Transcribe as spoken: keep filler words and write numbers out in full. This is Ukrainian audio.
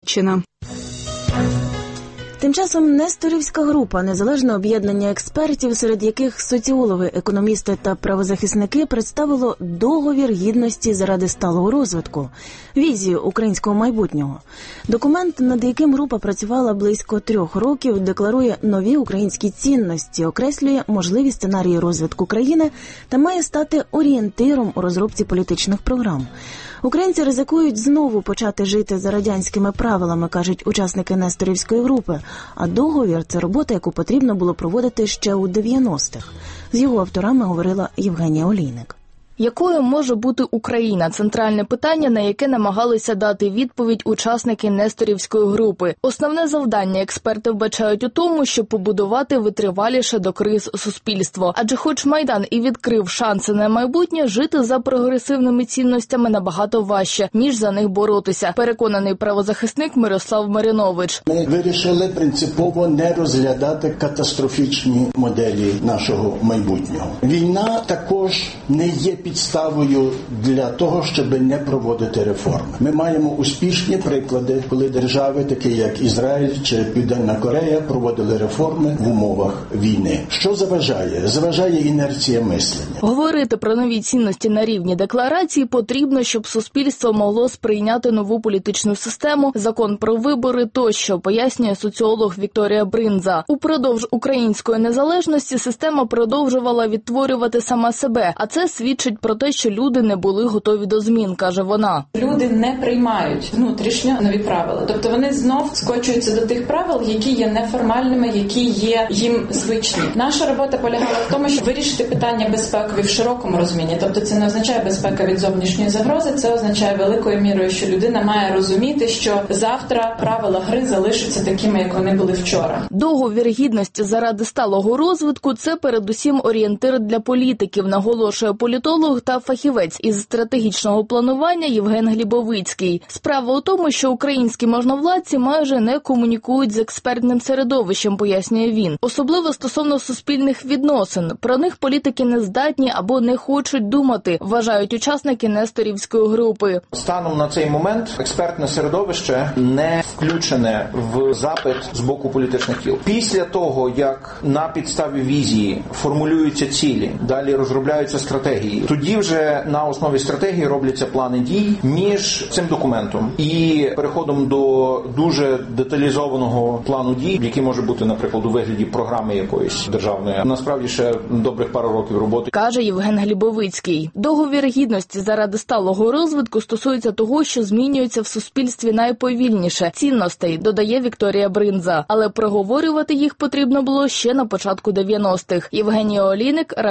Чина. Тим часом Несторівська група – незалежне об'єднання експертів, серед яких соціологи, економісти та правозахисники, представило договір гідності заради сталого розвитку – візію українського майбутнього. Документ, над яким група працювала близько трьох років, декларує нові українські цінності, окреслює можливі сценарії розвитку країни та має стати орієнтиром у розробці політичних програм. Українці ризикують знову почати жити за радянськими правилами, кажуть учасники Несторівської групи. А договір – це робота, яку потрібно було проводити ще у дев'яностих. З його авторами говорила Євгенія Олійник. Якою може бути Україна? Центральне питання, на яке намагалися дати відповідь учасники Несторівської групи. Основне завдання експерти вбачають у тому, щоб побудувати витриваліше до криз суспільство. Адже хоч Майдан і відкрив шанси на майбутнє, жити за прогресивними цінностями набагато важче, ніж за них боротися, переконаний правозахисник Мирослав Марінович. Ми вирішили принципово не розглядати катастрофічні моделі нашого майбутнього. Війна також не є підставою для того, щоб не проводити реформи. Ми маємо успішні приклади, коли держави, такі як Ізраїль чи Південна Корея, проводили реформи в умовах війни. Що заважає? Заважає інерція мислення. Говорити про нові цінності на рівні декларації потрібно, щоб суспільство могло сприйняти нову політичну систему, закон про вибори тощо, пояснює соціолог Вікторія Бриндза. Упродовж української незалежності система продовжувала відтворювати сама себе, а це свідчить про те, що люди не були готові до змін, каже вона. Люди не приймають внутрішньо нові правила. Тобто вони знов скочуються до тих правил, які є неформальними, які є їм звичні. Наша робота полягала в тому, щоб вирішити питання безпекові в широкому розумінні. Тобто це не означає безпека від зовнішньої загрози, це означає великою мірою, що людина має розуміти, що завтра правила гри залишаться такими, як вони були вчора. Договір гідності заради сталого розвитку – це передусім орієнтир для політиків, наголошує політолог та фахівець із стратегічного планування Євген Глібовицький. Справа у тому, що українські можновладці майже не комунікують з експертним середовищем, пояснює він. Особливо стосовно суспільних відносин. Про них політики не здатні або не хочуть думати, вважають учасники Несторівської групи. Станом на цей момент експертне середовище не включене в запит з боку політичних кіл. Після того, як на підставі візії формулюються цілі, далі розробляються стратегії, тоді вже на основі стратегії робляться плани дій між цим документом і переходом до дуже деталізованого плану дій, який може бути, наприклад, у вигляді програми якоїсь державної. Насправді ще добрих пару років роботи. Каже Євген Глібовицький. Договір гідності заради сталого розвитку стосується того, що змінюється в суспільстві найповільніше – цінностей, додає Вікторія Бриндза. Але проговорювати їх потрібно було ще на початку дев'яностих. Євгенія Олійник,